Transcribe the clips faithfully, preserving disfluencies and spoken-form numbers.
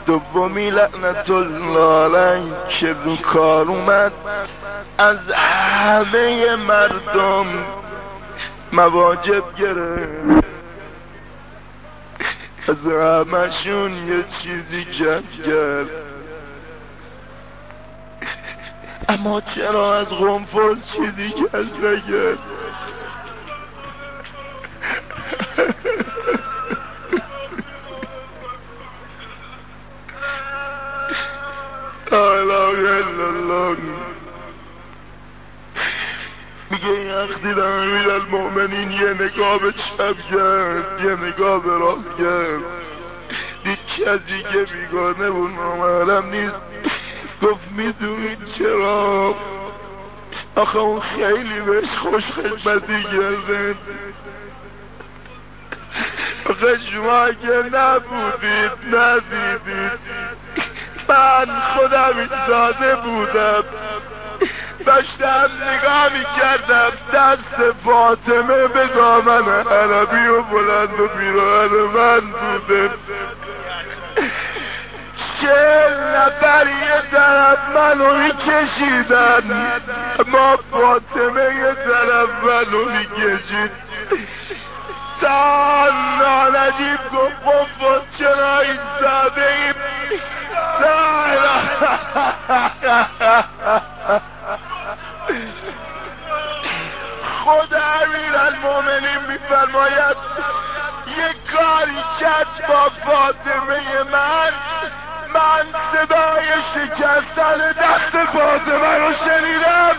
دومی لعنت الله علیه که رو کار اومد از همه مردم مواجب گرفت، از همشون یه چیزی جمع کرد. اما چرا از قنفذ چیزی کس نکرد؟ لا اله الا الله. میگه این اخدیر امیر المؤمنین یه نگاه به چپ کرد، یه نگاه به راست کرد، دید کسی که بیگانه و نامحرم نیست. گفت میدونید چرا؟ آخه اون خیلی بهش خوش خدمتی کرده. آخه شما اگه نبودید ندیدید، من خودم ایستاده بودم داشتم نگاه میکردم دست فاطمه به دامن عربی و بلند و پیراهن من بوده. چهل نفر یه طرف منو میکشیدن، ما فاطمه یه طرف منو میکشید. تا نانجیب گفت قنفذ چرا ایستاده ایم؟ لا اله خود امیر المؤمنین میفرماید یک کاری کرد با فاطمه من، من صدای شکستن دست فاطمه رو شنیدم.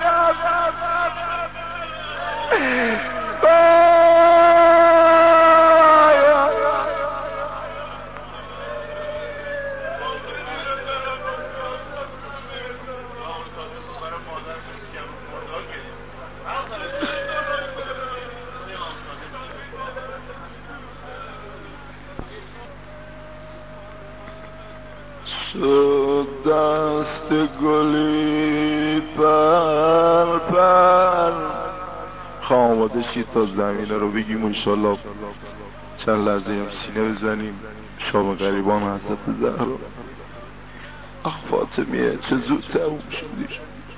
شد دست گلی پر پر. خواه آماده شید تا زمینه رو بگیم انشالله چند لحظه هم سینه بزنیم شام غریبان حضرت زهرا. آخ فاطمیه چه زود تموم شدی.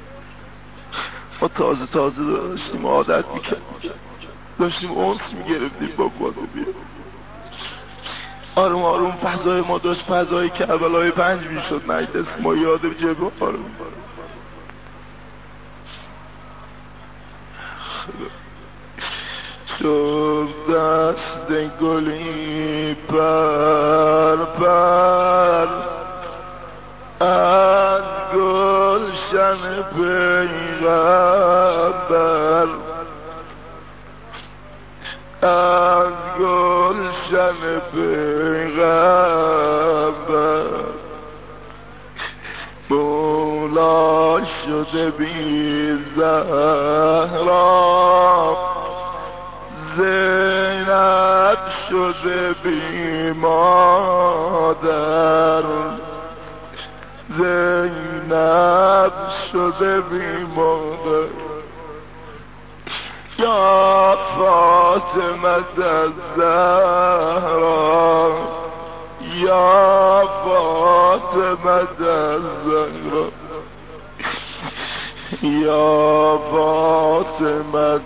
ما تازه تازه داشتیم عادت میکردیم، داشتیم اونس میگرفتیم با فاطمیه. آروم آروم فضای ما داشت فضای کربلای پنج میشد. مجلس ما یاد جبه آروم شد دست گلی پر پر از گلشن پیغمبر، از گلشن پیغمبر. مولا شده بی زهرا، زینب شده بی مادر، زینب شده بی مادر. یا فاطمه الزهرا، یا فاطمه الزهرا، یا فاطمه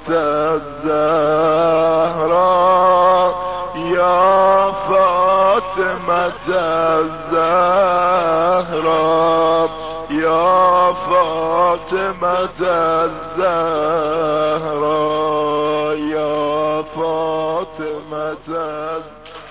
الزهرا، یا فاطمه الزهرا، یا فاطمه الزهرا، یا فاطمه